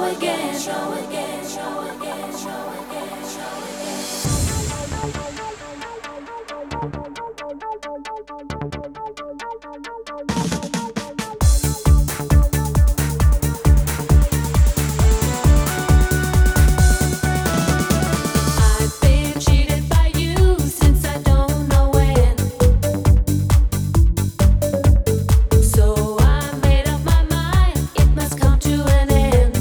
again, show again, show again, show again, show I've been cheated by you since I don't know when. So I made up my mind, it must come to an end.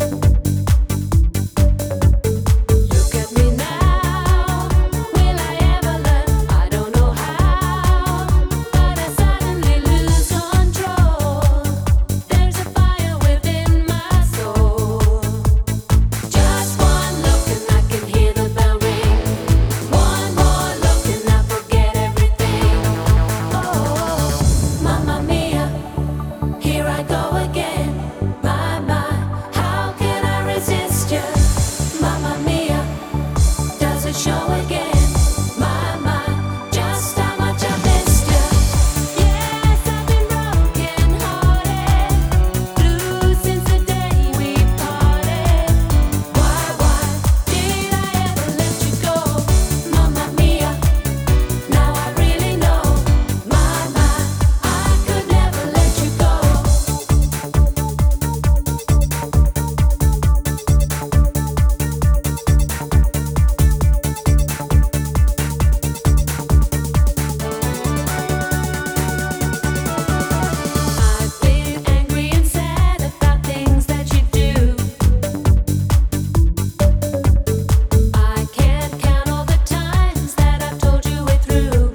Look at me now, will I ever learn? I don't know how, but I suddenly lose control. There's a fire within my soul. Just one look and I can hear the bell ring. One more look and I forget everything. Oh, Mamma Mia, here I go again. My, how can I resist you? Mamma Mia, does it show again? My, just how much I missed you. Yes, I've been broken hearted, blue since the day we parted. Why did I ever let you go? Mamma Mia, now I really know. My, I could never let you go. I've been angry and sad about things that you do. I can't count all the times that I've told you we're through.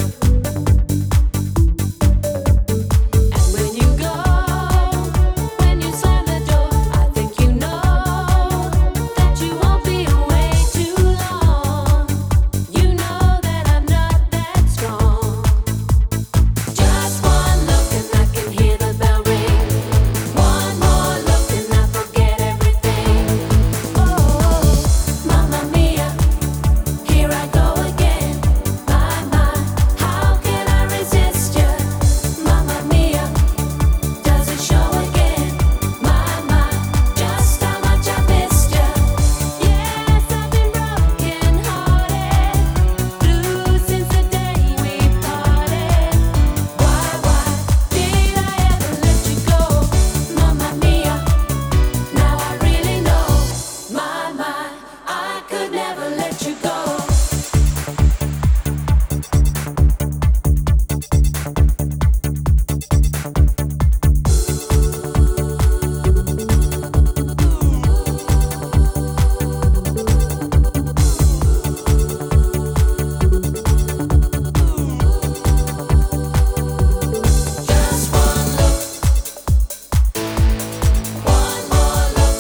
And when you go, when you slam the door, I think you know that you won't be away too long. You know that I'm not that strong. Just one look and I can hear the bell ring. One more look and I forget everything. Oh, Mamma Mia, here I go again. My, how can I resist you? Mamma Mia, does it show again? My, just how much I missed you. Yes, I've been broken hearted, blue since the day we parted. Why did I ever let you go? Mamma Mia, now I really know. My, I could never let you go. Just one look, one more look.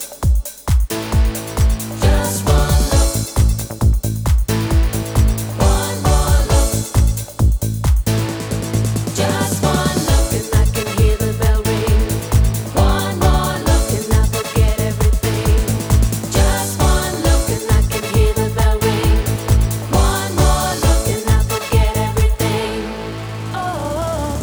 Just one look, one more look. Just one look and I can hear the bell ring. One more look and I forget everything. Just one look and I can hear the bell ring. One more look and I forget everything. Oh,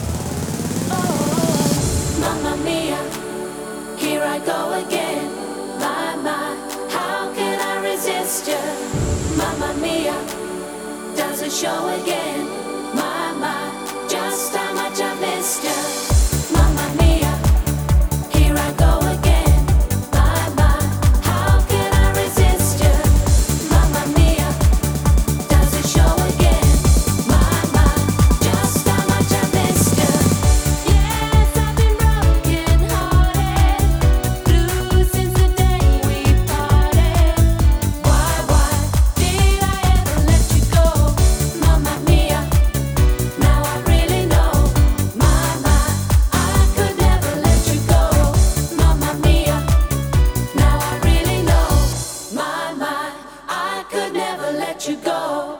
Mamma Mia, here I go again. My, how can I resist you? Mamma Mia, does it show again? My, just how much I missed you. Mamma Mia, here I go again. My, how can I resist you? Mamma Mia, does it show again? My, just how much I missed you. Yes, I've been broken hearted, blue since the day we parted. Why did I ever let you go? Mamma Mia, now I really know. My, I could never let you go. Mamma Mia, now I really know. My, I could never let you go.